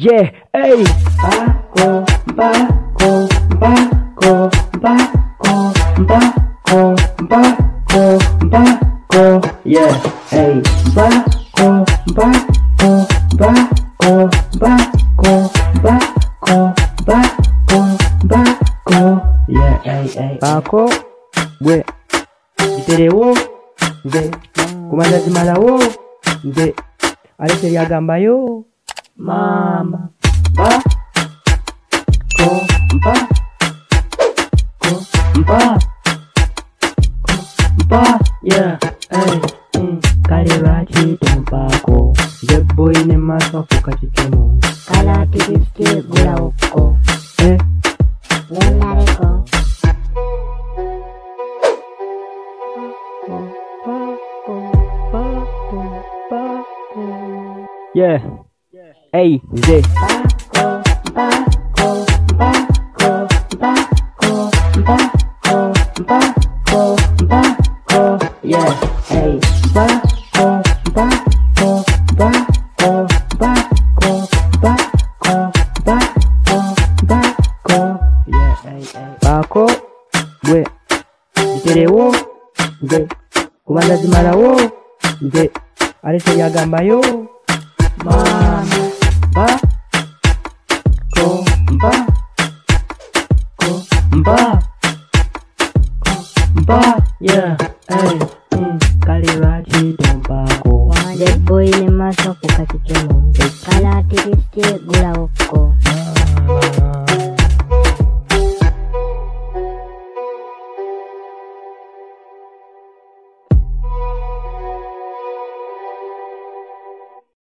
Yeah, hey. Bako, bako, bako, bako, bako, bako, bako. Yeah, hey. Bako, bako, bako, bako, bako, bako, bako. Yeah, hey. Bako, bwe. Iterewo, nze. Kumanza zimalawo, nze. Alese lyagambayo. Mama. Bako, yeah, hey. Kale lwaki tompako, nze boy ne maaso afuuka kitemo. Kala tirisite gulawoko. Nendaleko. Yeah, hey, nze. Bako, bako, bako, bako, bako, bako, bako. Yeah, hey. Bako, bako, bako, bako, bako, bako, bako. Yeah, hey. Bako, bwe. Iterewo, nze. Kumanza zimalawo, nze. Alese lyagambayo. Mama, bako, bako, yeah, hey. Kale lwaki tompako. Nze boy ne maaso afuuka kitemo.